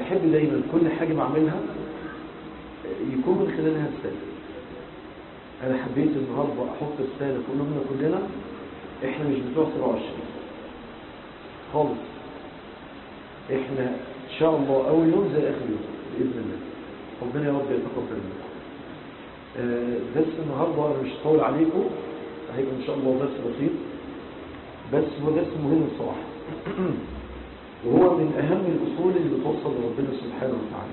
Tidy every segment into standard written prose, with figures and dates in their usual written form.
بحب دايما كل حاجة بعملها يكون من خلالها رسالة. أنا حبيت النهاردة أحط رسالة في قلوبنا كلنا، إحنا مش بتوع 27 خالص، إحنا إن شاء الله أول يوم زي آخر يوم بإذن الله. ربنا يا رب يتقبل منكم. درس النهاردة أنا مش هطول عليكم، هيبقى إن شاء الله درس بسيط، بس هو درس مهم الصراحة وهو من أهم الأصول اللي بتوصل لربنا سبحانه وتعالى.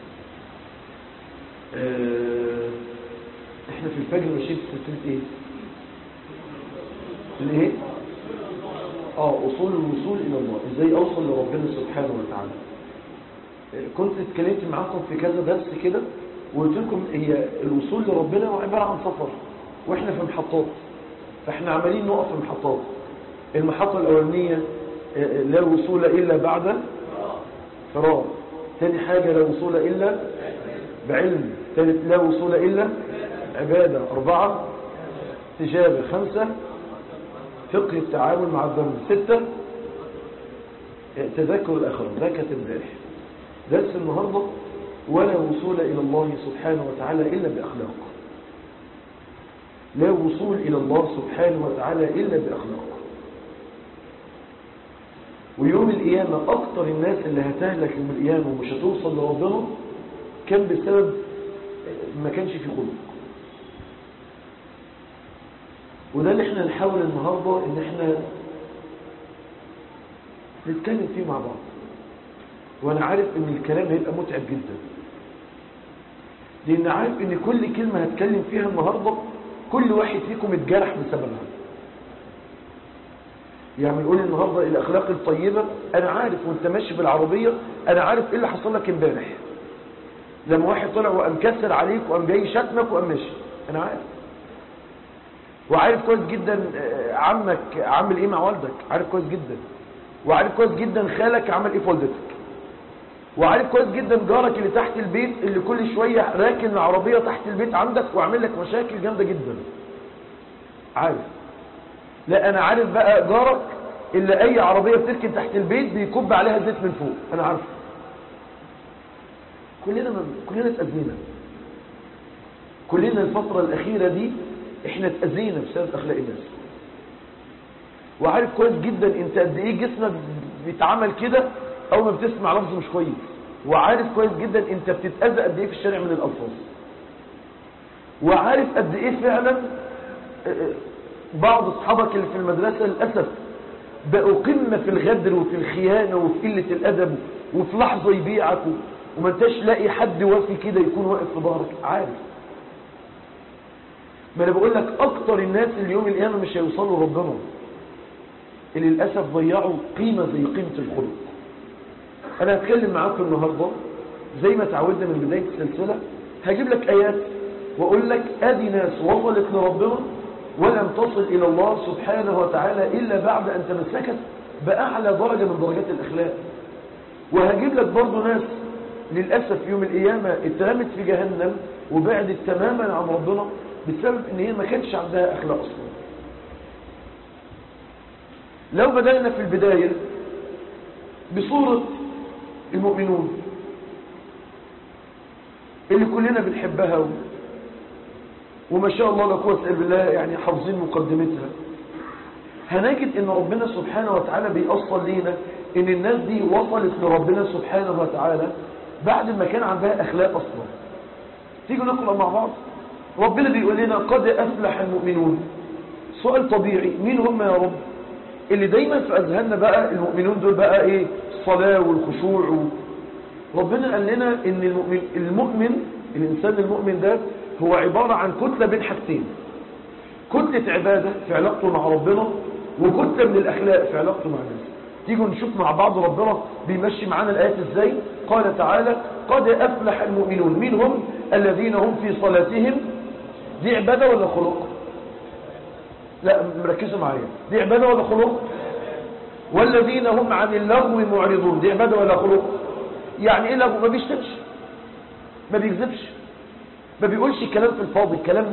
إحنا في الفجر ماشيين في سلسلة إيه؟ الإيه؟ أصول الوصول إلى الله، إزاي أوصل لربنا سبحانه وتعالى. كنت اتكلمت معاكم في كذا درس كده وقلت لكم هي الوصول لربنا هو عبارة عن سفر، وإحنا في محطات، فإحنا عمالين نقف في محطات. المحطة الأولانية لا وصول إلا بعد فراغ، ثاني حاجة لا وصول إلا بعلم، ثالث لا وصول إلا عبادة، 4 استجابة، 5 فقه التعامل مع الذنب، 6 تذكر الآخرة. ده كانت امبارح. درس النهاردة ولا وصول إلى الله سبحانه وتعالى إلا بأخلاق. لا وصول إلى الله سبحانه وتعالى إلا بأخلاق. ويوم القيامة أكتر الناس اللي هتهلك يوم القيامة ومش هتوصل لربنا كان بسبب ما كانش في خلق. وده اللي احنا نحاول النهاردة ان احنا نتكلم فيه مع بعض. وانا عارف ان الكلام هيبقى متعب جدا، لان عارف ان كل كلمة هتكلم فيها النهاردة كل واحد فيكم اتجرح بسببها. يعني نقول النهاردة الاخلاق الطيبة، انا عارف وانت ماشي بالعربية انا عارف ايه اللي حصل لك امبارح لما واحد طلع وقام كسر عليك وقام جاي شتمك وقام ماشي، انا عارف. وعارف كويس جدا عمك عامل ايه مع والدك، عارف كويس جدا. وعارف كويس جدا خالك عمل ايه في والدتك. وعارف كويس جدا جارك اللي تحت البيت اللي كل شوية راكن العربية تحت البيت عندك وعمل لك مشاكل جامدة جدا، عارف. لا انا عارف بقى جارك اللي اي عربية بتركن تحت البيت بيكب عليها زيت من فوق، انا عارف. كلنا اتأذينا، كلنا الفترة الأخيرة دي احنا اتأذينا بسبب أخلاق الناس. وعارف كويس جدا انت قد ايه جسمك بيتعمل كده او ما بتسمع لفظ مش كويس. وعارف كويس جدا انت بتتأذى قد ايه في الشارع من الألفاظ. وعارف قد ايه فعلا بعض اصحابك اللي في المدرسة للأسف بقوا قمة في الغدر وفي الخيانة وفي قلة الأدب، وفي لحظة يبيعك وما انتش لاقي حد وافي كده يكون واقف في ظهرك، عارف. ما انا بقول لك اكتر الناس اللي يوم القيامة مش هيوصلوا ربنا اللي للأسف ضيعوا قيمة زي قيمة الخلق. انا هتكلم معاكم النهاردة زي ما تعودنا من بداية السلسلة، هجيب لك آيات واقول لك ادي ناس وصلت لربنا ولم تصل الى الله سبحانه وتعالى الا بعد ان تمسكت باعلى درجة من درجات الاخلاق. وهجيب لك برضو ناس للأسف يوم القيامة اترمت في جهنم وبعدت تماما عن ربنا بسبب ان هي ما كانش عندها اخلاق اصلا. لو بدأنا في البداية بصورة المؤمنون اللي كلنا بنحبها وما شاء الله لا قوة الا بالله يعني حافظين مقدمتها، هنجد ان ربنا سبحانه وتعالى بيأصل لينا ان الناس دي وصلت لربنا سبحانه وتعالى بعد ما كان عندها اخلاق اصلا. تيجوا نقرأ مع بعض. ربنا بيقول لنا قد افلح المؤمنون. سؤال طبيعي، مين هم يا رب؟ اللي دايما في اذهاننا بقى المؤمنون دول بقى ايه؟ الصلاة والخشوع. ربنا قال لنا ان المؤمن الانسان المؤمن ده هو عبارة عن كتلة بين حاجتين، كتلة عبادة في علاقته مع ربنا وكتلة من الاخلاق في علاقته مع الناس. تيجوا نشوف مع بعض ربنا بيمشي معانا الآيات ازاي. قال تعالى قد أفلح المؤمنون. مين هم؟ الذين هم في صلاتهم. دي عبادة ولا خلق؟ لا مركزوا معايا، دي عبادة ولا خلق؟ والذين هم عن اللغو معرضون. دي عبادة ولا خلق؟ يعني ايه لغو؟ ما بيشتمش، ما بيكذبش، ما بيقولش كلام في الفاضي، كلام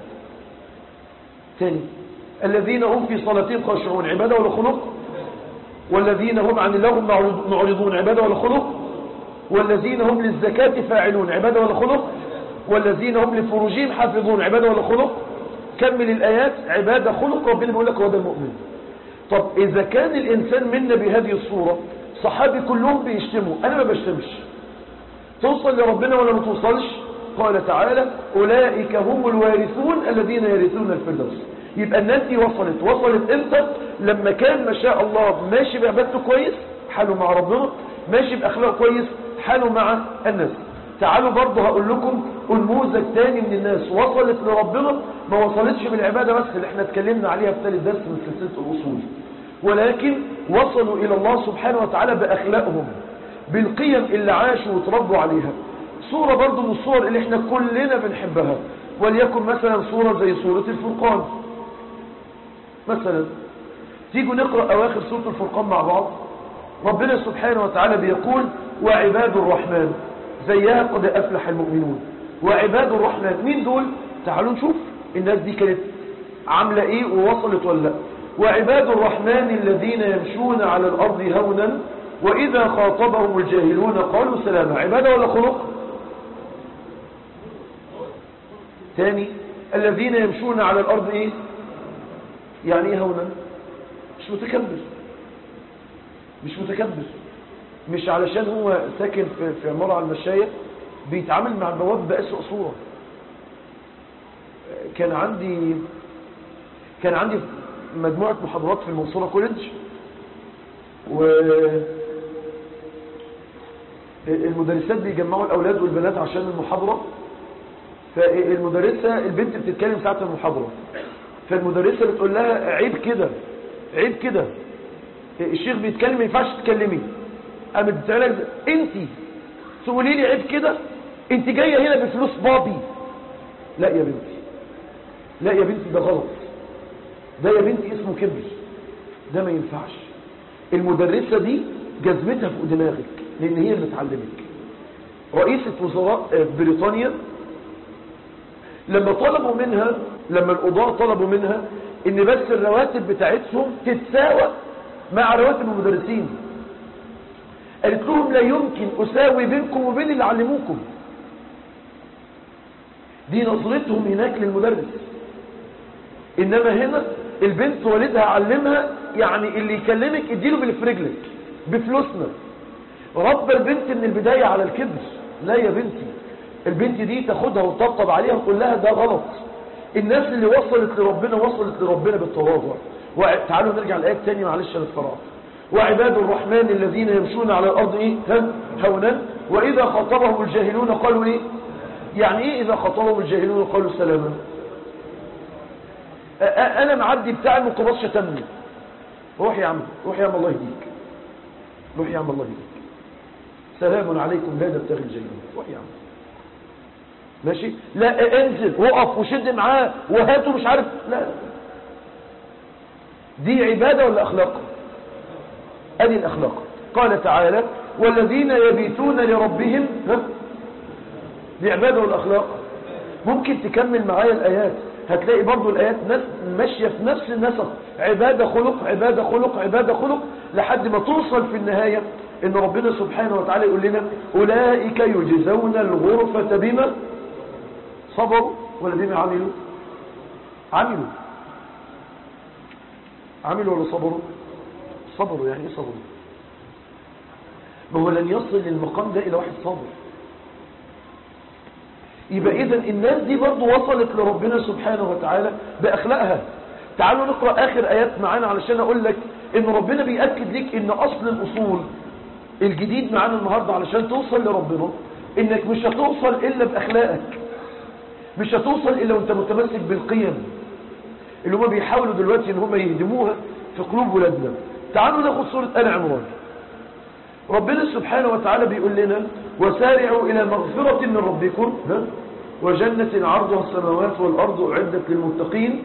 تاني. الذين هم في صلاتهم خاشعون. عبادة ولا خلق؟ والذين هم عن اللغو معرضون. عبادة ولا خلق؟ والذين هم للزكاة فاعلون، عبادة ولا خلق؟ والذين هم لفروجهم حافظون، عبادة ولا خلق؟ كمل الآيات، عبادة خلق، ربنا بيقول لك هو ده المؤمن. طب إذا كان الإنسان منا بهذه الصورة، صحابي كلهم بيشتموا، أنا ما بشتمش، توصل لربنا ولا ما توصلش؟ قال تعالى أولئك هم الوارثون الذين يرثون الفردوس. يبقى الناس دي وصلت امتى؟ لما كان ما شاء الله ماشي بعبادته كويس، حاله مع ربنا، ماشي بأخلاقه كويس، حاله مع الناس. تعالوا برضه هقول لكم نموذج تاني من الناس وصلت لربنا، ما وصلتش بالعبادة بس اللي احنا اتكلمنا عليها في ثالث درس من سلسلة الأصول، ولكن وصلوا إلى الله سبحانه وتعالى بأخلاقهم، بالقيم اللي عاشوا وتربوا عليها. صورة برضه من الصور اللي احنا كلنا بنحبها، وليكن مثلا صورة زي صورة الفرقان مثلا. تيجوا نقرأ أواخر سورة الفرقان مع بعض. ربنا سبحانه وتعالى بيقول وعباد الرحمن، زيها قد أفلح المؤمنون. وعباد الرحمن مين دول؟ تعالوا نشوف الناس دي كانت عاملة ايه ووصلت ولا لا. وعباد الرحمن الذين يمشون على الأرض هونا وإذا خاطبهم الجاهلون قالوا سلاما، عبادة ولا خلق؟ ثاني الذين يمشون على الأرض ايه؟ يعني ايه هونا؟ مش متكبر، مش متكبر، مش علشان هو ساكن في عمارة على المشاية بيتعامل مع البواب بأسوأ صورة. كان عندي مجموعة محاضرات في المنصورة كوليدج، والمدرسات بيجمعوا الأولاد والبنات عشان المحاضرة. فالمدرسة البنت بتتكلم ساعة المحاضرة، فالمدرسة بتقول لها عيب كده، عيب كده، الشيخ بيتكلم ما ينفعش تتكلمي. قامت بتقولك انت تقولي لي عيب كده؟ انت جايه هنا بفلوس بابي. لا يا بنتي، لا يا بنتي، ده غلط، ده يا بنتي اسمه كبر، ده ما ينفعش. المدرسة دي جزمتها فوق دماغك لان هي اللي بتعلمك. رئيسة وزراء بريطانيا لما القضاة طلبوا منها ان بس الرواتب بتاعتهم تتساوى مع رواتب المدرسين، قالت لهم لا يمكن أساوي بينكم وبين اللي علموكم. دي نظرتهم هناك للمدرس. إنما هنا البنت والدها علمها، يعني اللي يكلمك اديله بالفرجلك بفلوسنا. رب البنت من البداية على الكبر. لا يا بنتي، البنت دي تاخدها وتطبطب عليها وتقول لها ده غلط. الناس اللي وصلت لربنا بالتواضع. تعالوا نرجع الآية تاني، معلش انا اتفرعت. وعباد الرحمن الذين يمشون على الأرض ايه؟ هونا وإذا خاطبهم الجاهلون قالوا ايه؟ يعني ايه إذا خاطبهم الجاهلون قالوا سلاما؟ أنا معدي بتاع الميكروباص شتمني، روح يا عم، روح يا عم الله يهديك، روح يا عم الله يهديك، سلام عليكم لا نبتغي الجاهلين، روح يا عم ماشي. لا انزل وقف وشد معاه وهاته مش عارف. لا، دي عبادة ولا أخلاق؟ ادي الأخلاق. قال تعالى والذين يبيتون لربهم، دي عبادة والأخلاق. ممكن تكمل معايا الآيات، هتلاقي برضو الآيات ماشية في نفس النسق، عبادة خلق عبادة خلق عبادة خلق، لحد ما توصل في النهاية ان ربنا سبحانه وتعالى يقول لنا أولئك يجزون الغرفة بما صبروا ولا بما عملوا؟ عملوا ولا صبروا؟ صبروا. يعني ايه صبروا؟ ما هو لن يصل للمقام ده إلى واحد صابر. يبقى إذن الناس دي برضو وصلت لربنا سبحانه وتعالى بأخلاقها. تعالوا نقرأ آخر آيات معانا علشان أقول لك إن ربنا بيأكد لك إن أصل الأصول الجديد معانا النهاردة علشان توصل لربنا، إنك مش هتوصل إلا بأخلاقك، مش هتوصل إلا وانت متمسك بالقيم اللي هم بيحاولوا دلوقتي إن هم يهدموها في قلوب ولادنا. تعالوا ناخد سورة آل عمران. ربنا سبحانه وتعالى بيقول لنا وسارعوا إلى مغفرة من ربكم وجنة عرضها السماوات والأرض أعدت للمتقين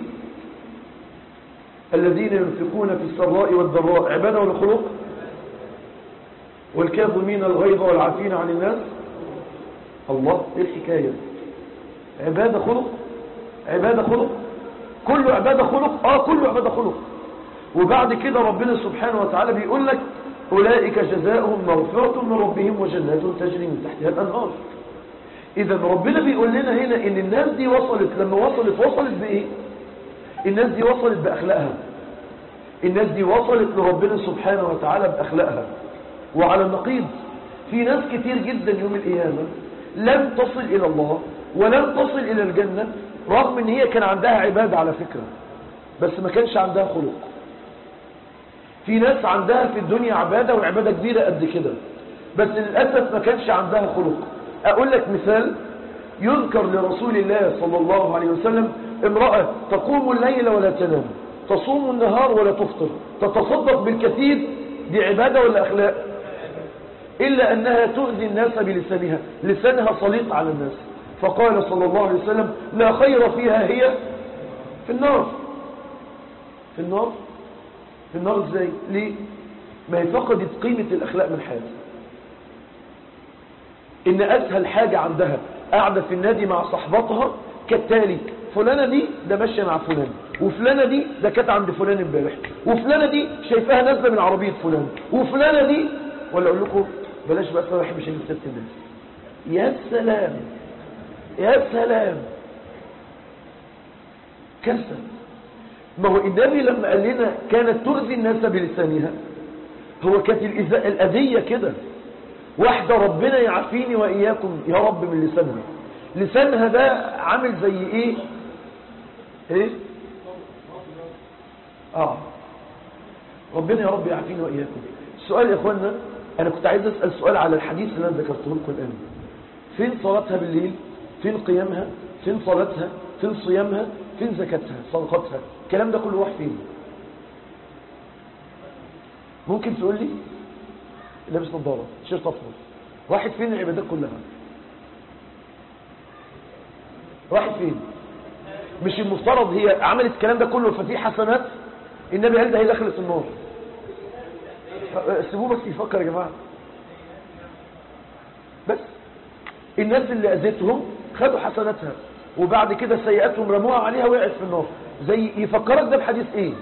الذين ينفقون في السراء والضراء، عبادة ولا خلق؟ والكاظمين الغيظ والعافين عن الناس. الله، ايه الحكاية؟ عبادة خلق؟ عبادة خلق؟ كله عبادة خلق؟ كله عبادة خلق. وبعد كده ربنا سبحانه وتعالى بيقول لك أولئك جزاؤهم مغفرة من ربهم وجنات تجري من تحتها الأنهار. إذا ربنا بيقول لنا هنا إن الناس دي وصلت، لما وصلت بإيه؟ الناس دي وصلت بأخلاقها. الناس دي وصلت لربنا سبحانه وتعالى بأخلاقها. وعلى النقيض في ناس كتير جدا يوم القيامة لم تصل إلى الله ولم تصل إلى الجنة، رغم ان هي كان عندها عبادة على فكرة، بس ما كانش عندها خلق. في ناس عندها في الدنيا عبادة وعبادة كبيرة قد كده، بس للأسف ما كانش عندها خلق. أقول لك مثال يذكر لرسول الله صلى الله عليه وسلم: امرأة تقوم الليل ولا تنام، تصوم النهار ولا تفطر، تتصدق بالكثير، دي عبادة ولا أخلاق؟ إلا أنها تؤذي الناس بلسانها، لسانها سليط على الناس. فقال صلى الله عليه وسلم: لا خير فيها، هي في النار. في النار؟ في النار ازاي؟ ليه؟ ما هي فقدت قيمة الأخلاق من حياتها. إن أسهل حاجة عندها قاعدة في النادي مع صحباتها كالتالي: فلانة دي ده ماشية مع فلان، وفلانة دي ده كانت عند فلان امبارح، وفلانة دي شايفاها نازلة من عربية فلان، وفلانة دي، ولا أقول لكم بلاش بقى، ما بحبش أجيب سيرة الناس. يا سلام يا سلام، كارثة. ما هو النبي لما قال لنا كانت تؤذي الناس بلسانها، هو كانت الأذية كده. واحدة ربنا يعافيني وإياكم يا رب من لسانها. لسانها ده عامل زي ايه؟ ربنا يا رب يعافيني وإياكم. السؤال يا اخوانا، انا كنت عايز اسأل سؤال على الحديث اللي انا ذكرته لكم الآن. فين صلاتها بالليل؟ فين قيامها؟ فين صلاتها؟ فين صيامها؟ فين زكاتها؟ صدقاتها؟ الكلام ده كله راح فين؟ ممكن تقول لي؟ لابس نظارة، شيرت اصفر، راحت فين العبادات كلها؟ راحت فين؟ مش المفترض هي عملت الكلام ده كله ففي حسنات؟ النبي قال ده هي دخلت النار. سيبوه بس يفكر يا جماعة. بس الناس اللي أذتهم خدوا حسناتها، وبعد كده سيئاتهم رموها عليها وقعت في النار. زي يفكرك ده بحديث ايه؟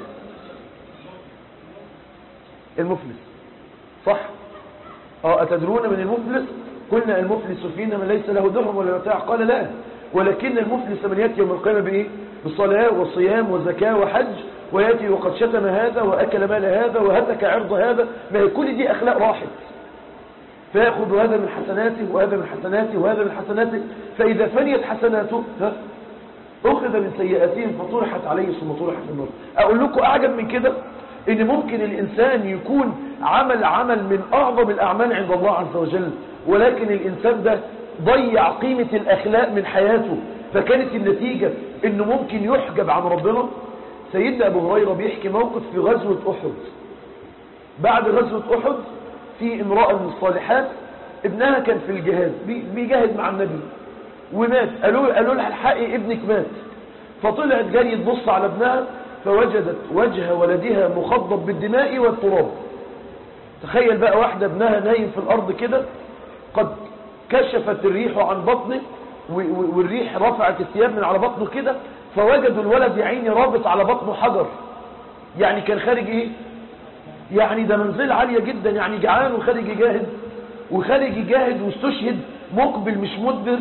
المفلس، صح؟ أتدرون من المفلس؟ قلنا المفلس فينا من ليس له درهم ولا متاع. قال لا، ولكن المفلس من يأتي يوم القيامة بإيه؟ بالصلاة وصيام وزكاة وحج، ويأتي وقد شتم هذا وأكل مال هذا وهتك عرض هذا. ما هي كل دي أخلاق راحت، فيأخذ هذا من حسناته وهذا من حسناته وهذا من حسناته، فإذا فنيت حسناته أخذ من سيئاتهم فطرحت عليه ثم طرحت في النار. أقول لكم أعجب من كده، إن ممكن الإنسان يكون عمل من أعظم الأعمال عند الله عز وجل، ولكن الإنسان ده ضيع قيمة الأخلاق من حياته، فكانت النتيجة إنه ممكن يحجب عن ربنا. سيدنا أبو هريرة بيحكي موقف في غزوة أحد. بعد غزوة أحد في امرأة من الصالحات ابنها كان في الجهاد، بيجاهد مع النبي ومات. قالوا لها الحقي ابنك مات. فطلعت جري تبص على ابنها، فوجدت وجه ولدها مخضب بالدماء والتراب. تخيل بقى واحدة ابنها نايم في الأرض كده، قد كشفت الريح عن بطنه، والريح رفعت الثياب من على بطنه كده، فوجدوا الولد يا عيني رابط على بطنه حجر. يعني كان خارج ايه؟ يعني ده منزل عالية جدا، يعني جعان وخارج يجاهد، وخارج يجاهد واستشهد مقبل مش مدبر،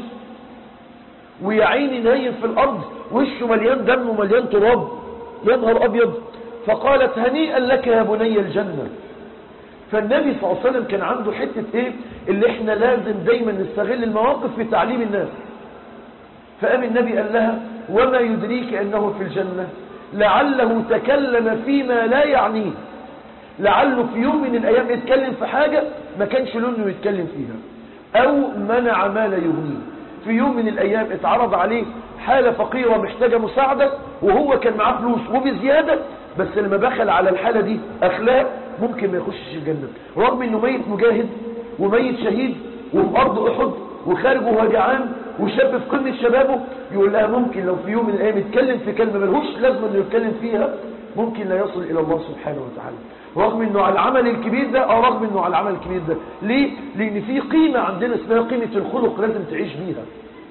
ويا عيني نايم في الأرض وشه مليان دم ومليان تراب. يا نهار أبيض. فقالت هنيئا لك يا بني الجنة. فالنبي صلى الله عليه وسلم كان عنده حتة ايه اللي احنا لازم دايما نستغل المواقف في تعليم الناس. فقام النبي قال لها وما يدريك أنه في الجنة؟ لعله تكلم فيما لا يعنيه، لعله في يوم من الأيام يتكلم في حاجة ما كانش له انه يتكلم فيها، أو منع ما لا يغنيه. في يوم من الأيام اتعرض عليه حالة فقيرة محتاجة مساعدة، وهو كان معاه فلوس وبزيادة، بس لما بخل على الحالة دي أخلاق ممكن ما يخشش الجنة، رغم انه ميت مجاهد وميت شهيد وفي أرض أحد وخارج وهو جعان وشاب في قمة شبابه. يقول لها ممكن لو في يوم من الأيام يتكلم في كلمة ملهوش لازم انه يتكلم فيها، ممكن لا يصل إلى الله سبحانه وتعالى، رغم انه على العمل الكبير ده، رغم انه على العمل الكبير ده. ليه؟ لان في قيمة عندنا اسمها قيمة الخلق لازم تعيش بيها.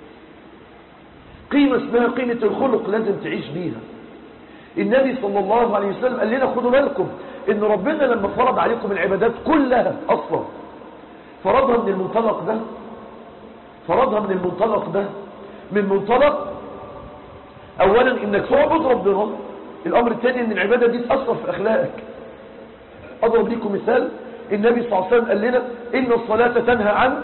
قيمة اسمها قيمة الخلق لازم تعيش بيها. النبي صلى الله عليه وسلم قال لنا خدوا بالكم ان ربنا لما فرض عليكم العبادات كلها اصلا فرضها من المنطلق ده، من منطلق اولا انك تعبد ربنا، الامر الثاني ان العبادة دي تأثر في اخلاقك. اضرب لكم مثال، النبي صلى الله عليه وسلم قال لنا ان الصلاة تنهى عن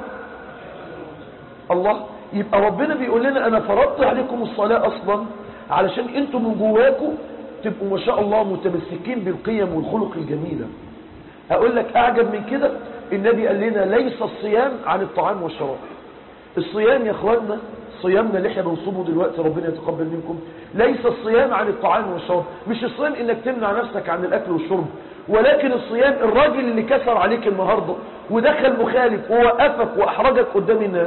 الله، يبقى ربنا بيقول لنا انا فرضت عليكم الصلاة اصلا علشان انتم من جواكم تبقوا ما شاء الله متمسكين بالقيم والخلق الجميلة. اقول لك اعجب من كده، النبي قال لنا ليس الصيام عن الطعام والشراب. الصيام يا اخواننا، صيامنا اللي احنا بنصومه دلوقتي ربنا يتقبل منكم، ليس الصيام عن الطعام والشراب، مش الصيام انك تمنع نفسك عن الاكل والشرب، ولكن الصيام الراجل اللي كسر عليك النهاردة ودخل مخالف ووقفك واحرجك قدام الناس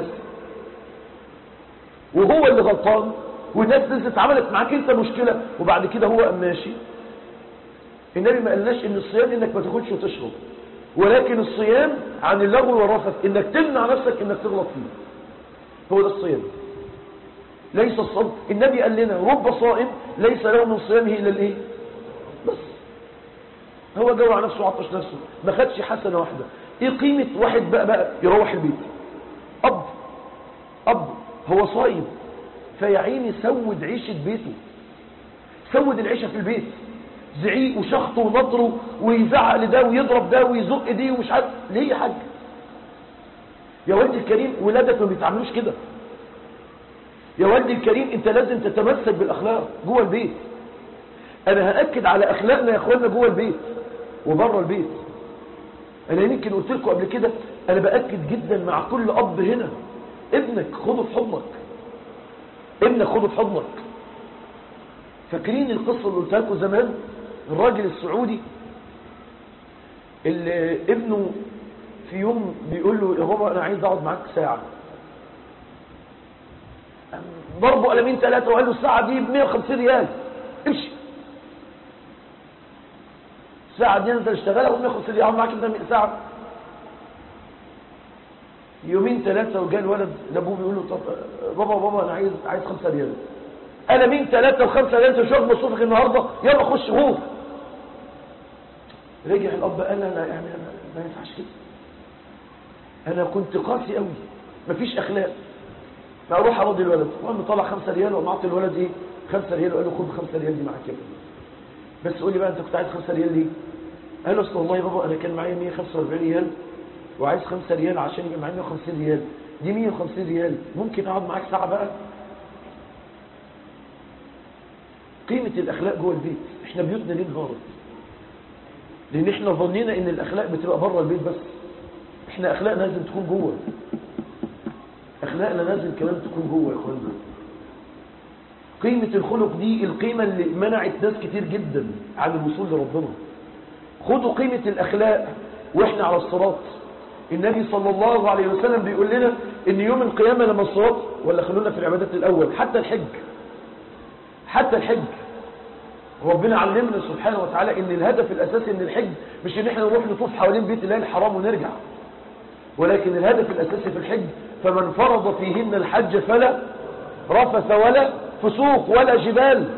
وهو اللي غلطان، والناس نزلت عملت معاك انت مشكلة وبعد كده هو قام ماشي. النبي ما قالناش ان الصيام انك ما تاكلش وتشرب، ولكن الصيام عن اللغو والرفث، انك تمنع نفسك انك تغلط فيه، هو ده الصيام. ليس الصوم، النبي قال لنا رب صائم ليس له من صيامه الا الايه؟ بس هو جوع نفسه وعطش نفسه، ما خدش حسنه واحده. ايه قيمه واحد بقى يروح البيت اب هو صايم فيا عيني سود عيشه بيته، سود العيشه في البيت، زعيق وشخط ونطر ويزعق لده ويضرب ده ويزق دي ومش عارف ليه يا حاج. يا ولدي الكريم ولادك ما بيتعاملوش كده. يا ولدي الكريم انت لازم تتمسك بالاخلاق جوه البيت. انا هاكد على اخلاقنا يا اخواننا جوه البيت وبره البيت. انا يمكن قلت لكم قبل كده، انا باكد جدا مع كل اب هنا، ابنك خده في حضنك، ابنك خده في حضنك. فاكرين القصه اللي قلتها لكم زمان، الراجل السعودي اللي ابنه في يوم بيقول له يا بابا انا عايز اقعد معاك ساعه، ضربوا قلمين ثلاثه وقال له الساعه دي ب 150 ريال امشي، الساعه دي انزل اشتغلها ب 150 ريال، اقعد معاك انت ساعه. يومين ثلاثه وجاء الولد لابوه بيقول له طب بابا انا عايز 5 ريال. قلمين ثلاثه و5 ريال، انت مش واخد مصروفك النهارده، يلا خش غور. رجع الاب قال انا يعني انا ما ينفعش كده، انا كنت قاسي قوي مفيش اخلاق، فاروح اراضي الولد، المهم طلع 5 ريال ومعطي الولد ايه 5 ريال وقال له خد 5 ريال دي معاك يا ابني، بس قول لي بقى انت كنت عايز 5 ريال ليه؟ قال له اصل والله يا بابا انا كان معايا 145 ريال وعايز 5 ريال عشان يبقى معايا 150 ريال، دي 150 ريال ممكن اقعد معاك ساعه بقى. قيمه الاخلاق جوه البيت، احنا بيوتنا ليه انهارت؟ لان احنا ظنينا ان الاخلاق بتبقى بره البيت بس، احنا اخلاقنا لازم تكون جوه، اخلاقنا لازم كمان تكون جوه يا اخوانا. قيمه الخلق دي القيمه اللي منعت ناس كتير جدا عن الوصول لربنا. خدوا قيمه الاخلاق واحنا على الصراط. النبي صلى الله عليه وسلم بيقول لنا ان يوم القيامه لما الصراط، ولا خلونا في العبادات الاول، حتى الحج ربنا علمنا سبحانه وتعالى ان الهدف الاساسي من الحج مش ان احنا نروح نطوف حوالين بيت الله الحرام ونرجع، ولكن الهدف الاساسي في الحج فمن فرض فيهن الحج فلا رفث ولا فسوق ولا جبال.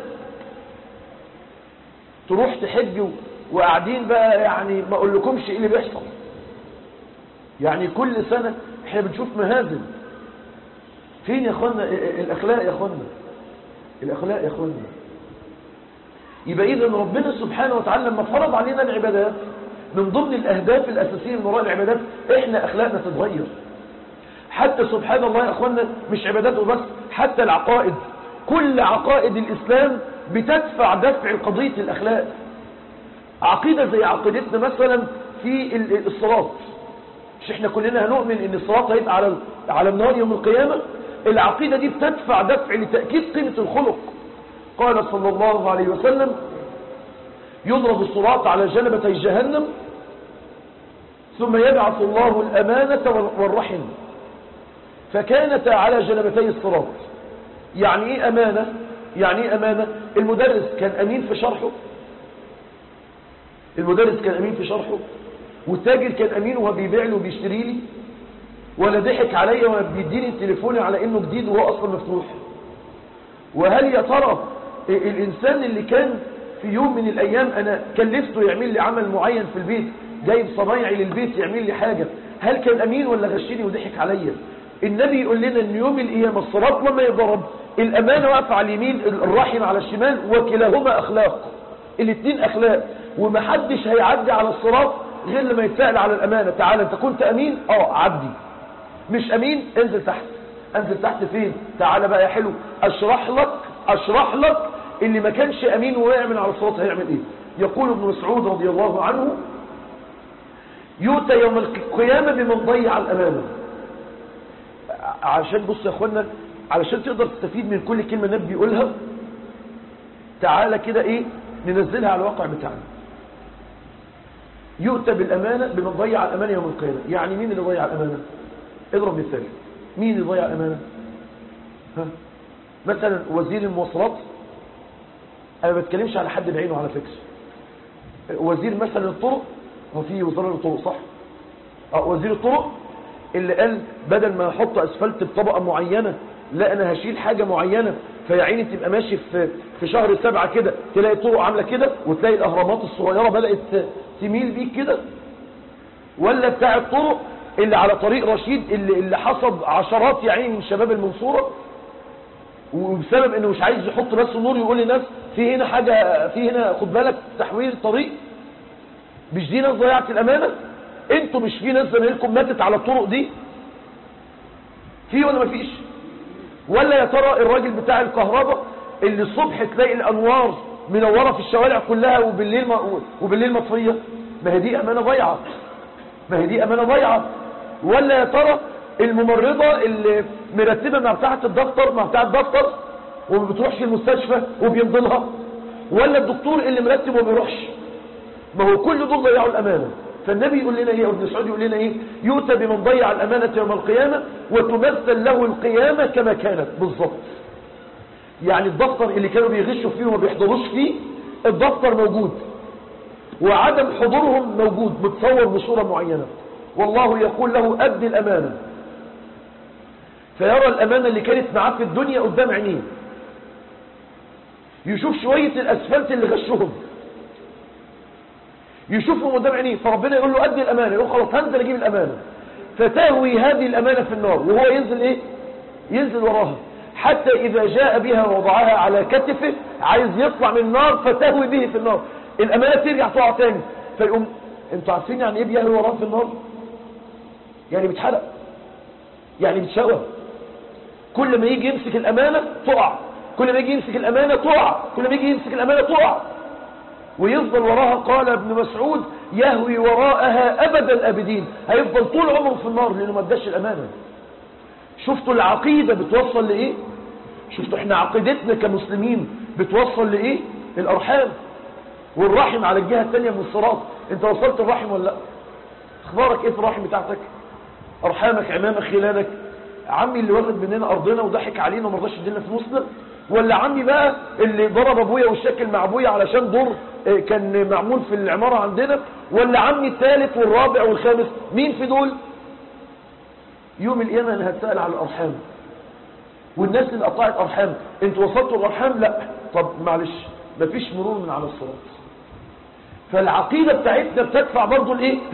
تروح تحج وقاعدين بقى يعني ما اقول لكمش ايه اللي بيحصل، يعني كل سنة احنا بنشوف مهازل. فين يا اخوانا الاخلاق يا اخوانا؟ الاخلاق يا اخوانا. يبقى اذا ربنا سبحانه وتعالى لما فرض علينا العبادات من ضمن الاهداف الاساسيه من وراء العبادات احنا اخلاقنا تتغير. حتى سبحان الله يا اخوانا مش عبادات وبس، حتى العقائد، كل عقائد الاسلام بتدفع دفع قضيه الاخلاق. عقيده زي عقيدتنا مثلا في الصراط، مش احنا كلنا هنؤمن ان الصراط هيبقى على النار يوم القيامه؟ العقيده دي بتدفع دفع لتاكيد قيمه الخلق. قال صلى الله عليه وسلم يضرب الصراط على جنبتي جهنم ثم يبعث الله الأمانة والرحم فكانتا على جنبتي الصراط. يعني ايه أمانة؟ يعني ايه أمانة؟ المدرس كان أمين في شرحه، والتاجر كان أمين وهو بيبيع لي وبيشتري لي، ولا ضحك عليا وبيديني تليفوني على انه جديد وهو اصلا مفتوح؟ وهل يا ترى الانسان اللي كان في يوم من الأيام أنا كلفته يعمل لي عمل معين في البيت، جايب صنايعي للبيت يعمل لي حاجة، هل كان أمين ولا غشني وضحك عليا؟ النبي يقول لنا أن يوم القيامة الصراط لما يضرب الأمانة واقفة على اليمين، الرحم على الشمال، وكلاهما أخلاق، الاثنين أخلاق، ومحدش هيعدي على الصراط غير لما يتسأل على الأمانة. تعالى أنت كنت أمين؟ عدي. مش أمين؟ انزل تحت. انزل تحت فين؟ تعالى بقى يا حلو أشرح لك اللي ما كانش أمين ووقع من على الصراط هيعمل إيه. يقول ابن مسعود رضي الله عنه: يؤتى يوم القيامة بمن ضيع الأمانة. عشان بص يا أخوانا، علشان تقدر تستفيد من كل كلمة النبي بيقولها، تعالى كده ننزلها على الواقع بتاعنا. يؤتى بالأمانة بمن ضيع الأمانة يوم القيامة. يعني مين اللي ضيع الأمانة؟ اضرب مثال. مين اللي ضيع الأمانة؟ مثلا وزير المواصلات، أنا ما بتكلمش على حد بعينه على فكرة. وزير مثلا الطرق، هو في وزارة الطرق صح؟ وزير الطرق اللي قال بدل ما احط اسفلت بطبقة معينة، لا انا هشيل حاجة معينة، فيعيني تبقى ماشي في شهر 7 كده تلاقي الطرق عاملة كده، وتلاقي الاهرامات الصغيرة بدأت تميل بيك كده. ولا بتاع الطرق اللي على طريق رشيد اللي حصد عشرات يعني من شباب المنصورة، وبسبب انه مش عايز يحط بس نور يقول للناس في هنا حاجة، في هنا خد بالك تحويل الطريق. مش دي ناس ضيعت الامانة؟ انتوا مش في ناس زمايلكم ماتت على الطرق دي؟ في ولا مفيش؟ ولا يا ترى الراجل بتاع الكهرباء اللي الصبح تلاقي الانوار منورة في الشوارع كلها وبالليل مطفية؟ ما هي دي امانة ضيعة. ولا يا ترى الممرضة اللي مرتبة مع بتاعة الدكتور وما بتروحش المستشفى وبيمضلها؟ ولا الدكتور اللي مرتب وما بيروحش؟ ما هو كل دول ضيعوا الامانة. فالنبي يقول لنا ابن مسعود يقول لنا يؤتى بمن ضيع الامانة يوم القيامة وتمثل له القيامة كما كانت بالضبط. يعني الدفتر اللي كانوا بيغشوا فيه وما بيحضروش فيه، الدفتر موجود، وعدم حضورهم موجود متصور بصورة معينة، والله يقول له أدي الأمانة، فيرى الأمانة اللي كانت معاه في الدنيا قدام عينيه، يشوف شوية الأسفلت اللي غشهم يشوفهم قدام عينيه، فربنا يقول له أدي الأمانة، يقول خلاص هنزل أجيب الأمانة، فتهوي هذه الأمانة في النار، وهو ينزل ينزل وراها، حتى إذا جاء بها ووضعها على كتفه عايز يطلع من النار فتهوي به في النار، الأمانة ترجع تقع تاني، فيقوم. انتوا عارفين يعني ايه بيهوي وراه في النار؟ يعني بيتحرق، يعني بيتشوى. كل ما يجي يمسك الأمانة تقع، كل ما يجي يمسك الأمانة تقع، كل ما يجي يمسك الأمانة تقع، ويفضل وراها. قال ابن مسعود يهوي وراءها أبد الأبدين، هيفضل طول عمره في النار لأنه ما اداش الأمانة. شفتوا العقيدة بتوصل لإيه؟ شفتوا احنا عقيدتنا كمسلمين بتوصل لإيه؟ الأرحام، والرحم على الجهة الثانية من الصراط. انت وصلت الرحم ولا لا؟ اخبارك ايه في الرحم بتاعتك؟ ارحامك، عمامك، خلانك، عمي اللي واخد مننا ارضنا وضحك علينا وما رضاش يدينا فلوسنا، ولا عمي بقى اللي ضرب ابويا وشكل مع ابويا علشان دور كان معمول في العمارة عندنا، ولا عمي الثالث والرابع والخامس؟ مين في دول؟ يوم القيامة انا هتسأل على الارحام، والناس اللي قطعت ارحام، انتوا وصلتوا الارحام؟ لا. طب معلش مفيش مرور من على الصراط. فالعقيدة بتاعتنا بتدفع برضو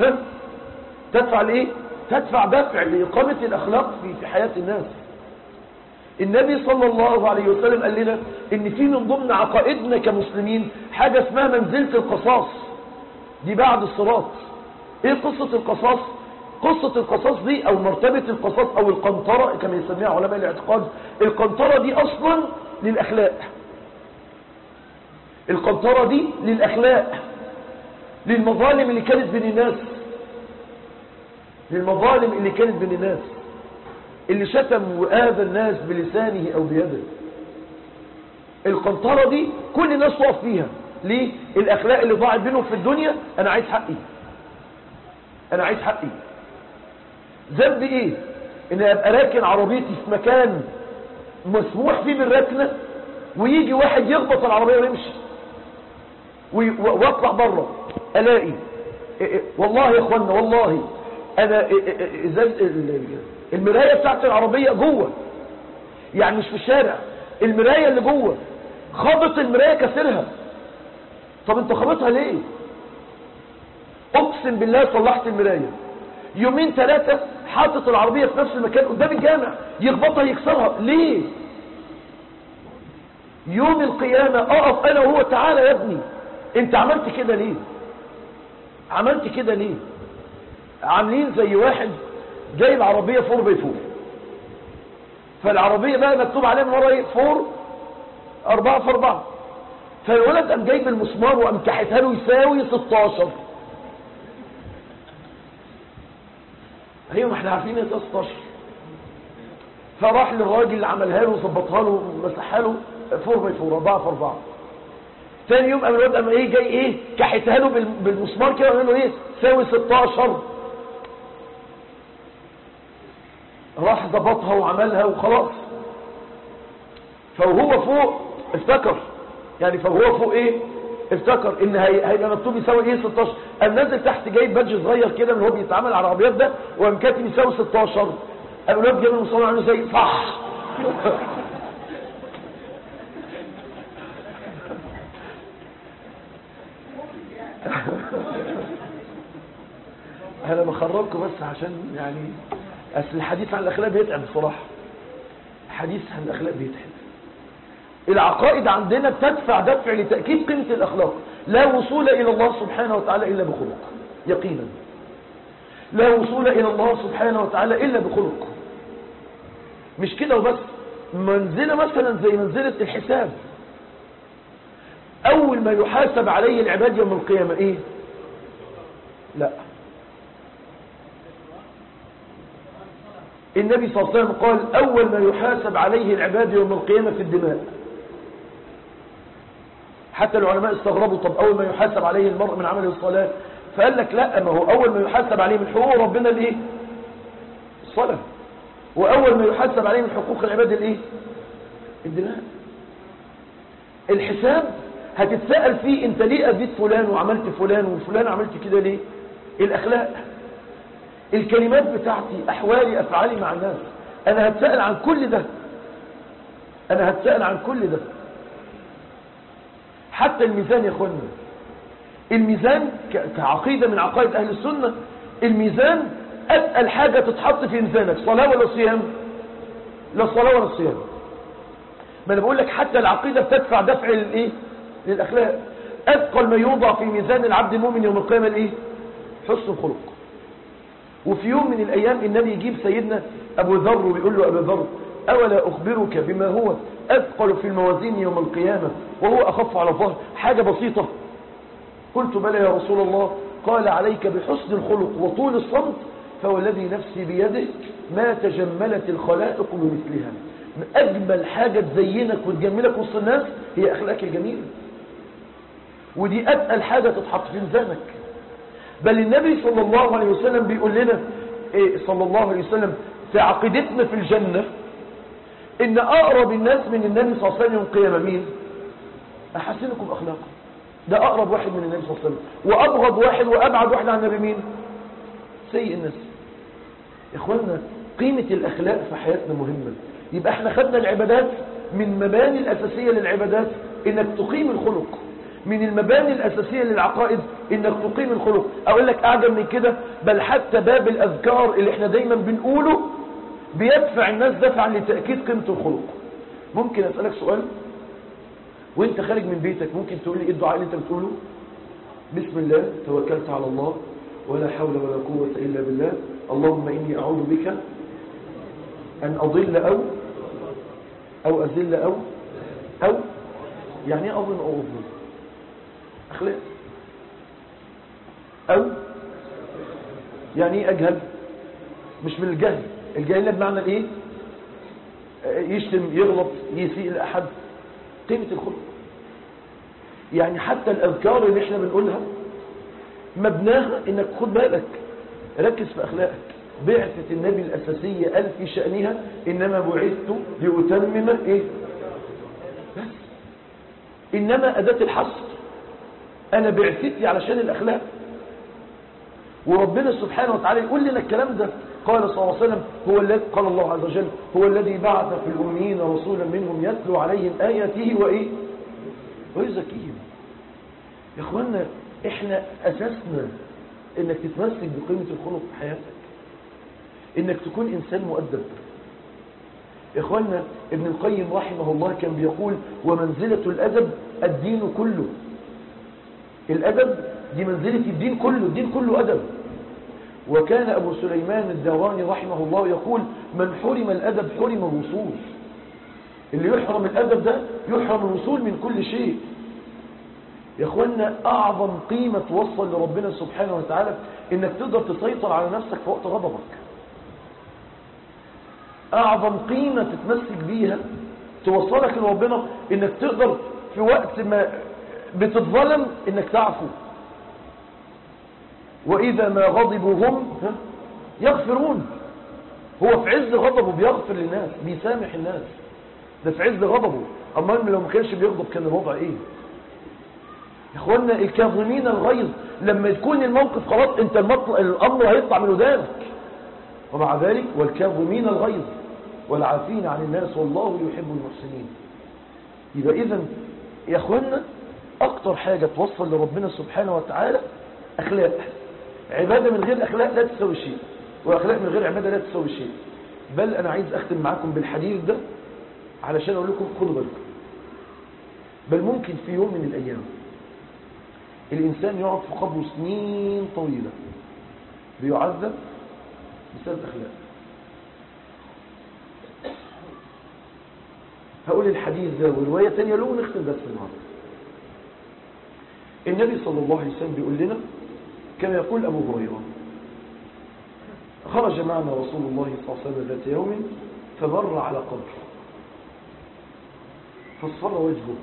تدفع دفع لإقامة الأخلاق في حياة الناس. النبي صلى الله عليه وسلم قال لنا ان في من ضمن عقائدنا كمسلمين حاجة اسمها منزلة القصاص، دي بعد الصراط. ايه قصة القصاص؟ قصة القصاص دي او مرتبة القصاص او القنطرة كما يسميها علماء الاعتقاد، القنطرة دي اصلا للأخلاق، القنطرة دي للأخلاق، للمظالم اللي كانت بين الناس، للمظالم اللي كانت بين الناس، اللي شتم وآذى الناس بلسانه أو بيده. القنطرة دي كل الناس تقف فيها. ليه؟ الأخلاق اللي ضاعت بينهم في الدنيا. أنا عايز حقي. ذنبي إيه؟ إن أبقى راكن عربيتي في مكان مسموح فيه بالركنة، ويجي واحد يخبط العربية ويمشي، واطلع بره الاقي والله يا اخوانا والله انا المرايه بتاعت العربيه جوه، يعني مش في الشارع، المرايه اللي جوه خبط المرايه كسرها، طب انت خبطها ليه؟ اقسم بالله صلحت المراية، يومين ثلاثة حاطط العربية في نفس المكان قدام الجامع، يخبطها يكسرها ليه؟ يوم القيامة اقف انا وهو، تعالى يا ابني انت عملت كده ليه؟ عملت كده ليه؟ عاملين زي واحد جايب عربية 4x4، فالعربية بقى مكتوب عليها من ورا ايه؟ 4x4، فالولد قام جايب المسمار وقام كحتها له يساوي 16. ايوه ما احنا عارفين ايه 16. فراح للراجل اللي عملها له وظبطها له ومسحها له 4x4 4x4. ثاني يوم قام الولد قام ايه جاي ايه كحتها له بالمسمار كده وقال له ايه ساوي 16. راح ظبطها وعملها وخلاص. فهو فوق افتكر، يعني فهو فوق ايه افتكر ان هيبقى مكتوب يساوي ايه 16. قام نازل تحت جايب بادج صغير كده من هو بيتعامل على العربيات ده وقام كاتب يساوي 16. قام الواد جاب المصنع عنه زي صح. انا بخرجكم بس عشان يعني اصل الحديث عن الاخلاق بيتعب بصراحه. الحديث عن الاخلاق بيتعب. العقائد عندنا بتدفع دفع لتأكيد قيمة الأخلاق. لا وصول إلى الله سبحانه وتعالى إلا بخلق، يقينا لا وصول إلى الله سبحانه وتعالى إلا بخلق. مش كده وبس، منزلة مثلا زي منزلة الحساب. أول ما يحاسب عليه العباد يوم القيامة إيه؟ لا، النبي صلى الله عليه وسلم قال أول ما يحاسب عليه العباد يوم القيامة في الدماء. حتى العلماء استغربوا، طب أول ما يحاسب عليه المرء من عمل الصلاة، فقال لك لا، ما هو أول ما يحاسب عليه من حقوق ربنا الإيه؟ الصلاة. وأول ما يحاسب عليه من حقوق العباد الإيه؟ الدماء. الحساب هتتسأل فيه أنت ليه أذيت فلان وعملت فلان وفلان عملت كده ليه؟ الأخلاق، الكلمات بتاعتي، أحوالي، أفعالي مع الناس. أنا هتسأل عن كل ده، أنا هتسأل عن كل ده. حتى الميزان يا أخوانا، الميزان كعقيدة من عقائد أهل السنة، الميزان أسأل حاجة تتحط في ميزانك، صلاة ولا صيام؟ لا صلاة ولا صيام. ما أنا بقول لك حتى العقيدة بتدفع دفع للإيه؟ للأخلاق. أثقل ما يوضع في ميزان العبد المؤمن يوم القيامة الإيه؟ حسن الخلق. وفي يوم من الأيام النبي يجيب سيدنا أبو ذر ويقول له أبو ذر أولا أخبرك بما هو أثقل في الموازين يوم القيامة وهو أخف على الظهر، حاجة بسيطة. قلت بلى يا رسول الله. قال عليك بحسن الخلق وطول الصمت، فوالذي نفسي بيده ما تجملت الخلائق بمثلها. أجمل حاجة تزينك وتجملك وسط الناس هي أخلاقك الجميلة، ودي أتقل حاجة تتحط في ميزانك. بل النبي صلى الله عليه وسلم بيقول لنا صلى الله عليه وسلم في عقيدتنا في الجنة إن أقرب الناس من النبي صلى الله عليه وسلم يوم القيامة مين؟ أحسنكم أخلاقا. ده أقرب واحد من النبي صلى الله عليه وسلم، وأبغض واحد وأبعد واحد عن النبي مين؟ سيء الناس. يا إخوانا قيمة الأخلاق في حياتنا مهمة. يبقى احنا خدنا العبادات من مباني الأساسية للعبادات إنك تقيم الخلق، من المباني الأساسية للعقائد إنك تقيم الخلق. أقول لك أعجب من كده، بل حتى باب الأذكار اللي احنا دايما بنقوله بيدفع الناس دفعا لتأكيد قيمة الخلق. ممكن أسألك سؤال وانت خارج من بيتك، ممكن تقول لي ايه الدعاء اللي انت بتقوله؟ بسم الله توكلت على الله ولا حول ولا قوة إلا بالله، اللهم إني أعوذ بك أن أضل أو أذل أو يعني ايه أظن أو أظن؟ أخلاق. أو يعني ايه أجهل؟ مش من الجهل، الجهل بمعنى الايه؟ يشتم، يغلط، يسيء لأحد. قيمة الخلق يعني حتى الأذكار اللي احنا بنقولها مبناها انك خد بالك، ركز في أخلاقك. بعثة النبي الأساسية قال في شأنها إنما بعثت لأتمم إيه؟ بس إنما أداة الحصر، أنا بعثتي علشان الأخلاق. وربنا سبحانه وتعالى يقول لنا الكلام ده. قال صلى الله عليه وسلم قال الله عز وجل هو الذي بعث في الأميين رسولا منهم يتلو عليهم آياته وإيه؟ ويزكيهم. يا اخوانا احنا اساسنا انك تتمسك بقيمة الخلق في حياتك، انك تكون انسان مؤدب. يا اخوانا ابن القيم رحمه الله كان بيقول ومنزلة الادب الدين كله. الادب دي منزلة الدين كله، الدين كله ادب. وكان ابو سليمان الدوراني رحمه الله يقول من حرم الادب حرم الوصول. اللي يحرم الادب ده يحرم الوصول من كل شيء. يا اخوانا اعظم قيمة توصل لربنا سبحانه وتعالى انك تقدر تسيطر على نفسك في وقت غضبك. اعظم قيمة تتمسك بيها توصلك لربنا انك تقدر في وقت ما بتتظلم انك تعفو. واذا ما غضبوا هم يغفرون. هو في عز غضبه بيغفر للناس، بيسامح الناس، ده في عز غضبه. اما لو ما كانش بيغضب كان الوضع ايه؟ يا اخوانا الكاظمين الغيظ، لما يكون الموقف خلاص انت الامر هيطلع من ودانك، ومع ذلك والكاظمين الغيظ والعافين عن الناس والله يحب المحسنين. يبقى اذا يا اخوانا اكتر حاجة توصل لربنا سبحانه وتعالى اخلاق. عبادة من غير اخلاق لا تسوي شيء، واخلاق من غير عبادة لا تسوي شيء. بل انا عايز اختم معاكم بالحديث ده علشان اقول لكم خدوا بالكم. بل ممكن في يوم من الايام الانسان يقعد في قبره سنين طويلة بيعذب بسبب اخلاق. هقول الحديث ده ورواية تانية له ونختم بس النهارده. النبي صلى الله عليه وسلم بيقول لنا كما يقول أبو هريرة خرج معنا رسول الله صلى الله عليه وسلم ذات يوم فمر على قبر فاصفر وجهه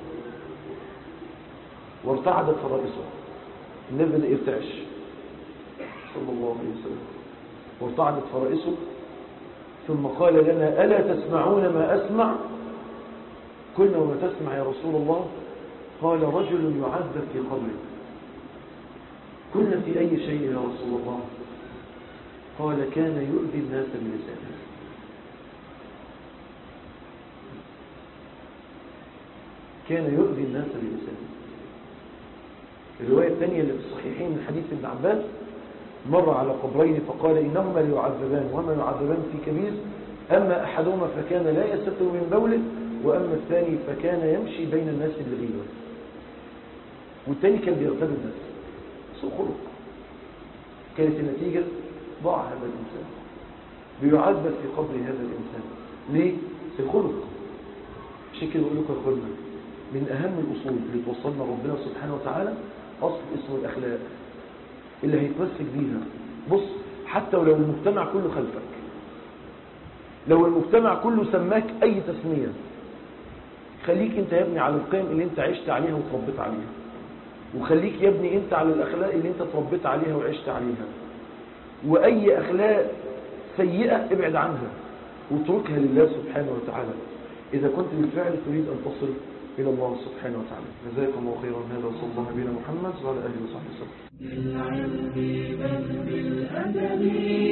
وارتعدت فرائصه. النبي بدأ يرتعش صلى الله عليه وسلم وارتعدت فرائصه ثم قال لنا ألا تسمعون ما أسمع؟ قلنا وما تسمع يا رسول الله؟ قال رجل يعذب في قبره. قلنا في أي شيء يا رسول الله؟ قال كان يؤذي الناس بلسانه. كان يؤذي الناس بلسانه. الرواية الثانية اللي في الصحيحين من حديث ابن عباس مر على قبرين فقال إنهما ليعذبان وما يعذبان في كبير أما أحدهما فكان لا يستتر من بوله وأما الثاني فكان يمشي بين الناس بالغيبة. والثاني كان بيغتاب الناس سوء خلق. كانت النتيجة ضاع هذا الإنسان بيعذب في قبر هذا الإنسان. ليه؟ في الخلق. عشان كده أقول لكم يا أخوانا من أهم الأصول اللي توصلنا ربنا سبحانه وتعالى أصل اسمه الأخلاق اللي هيتمسك بيها. بص حتى ولو المجتمع كله خلفك، لو المجتمع كله سماك أي تسمية، خليك أنت يا ابني على القيم اللي أنت عشت عليها وتربيت عليها، وخليك يا ابني أنت على الأخلاق اللي أنت تربيت عليها وعشت عليها. وأي أخلاق سيئة ابعد عنها واتركها لله سبحانه وتعالى إذا كنت بالفعل تريد أن تصل إلى الله سبحانه وتعالى. جزاكم الله خيرا. هذا وصلى الله بنا محمد وعلى آله وصحبه وسلم. بالعلم بل بالأدب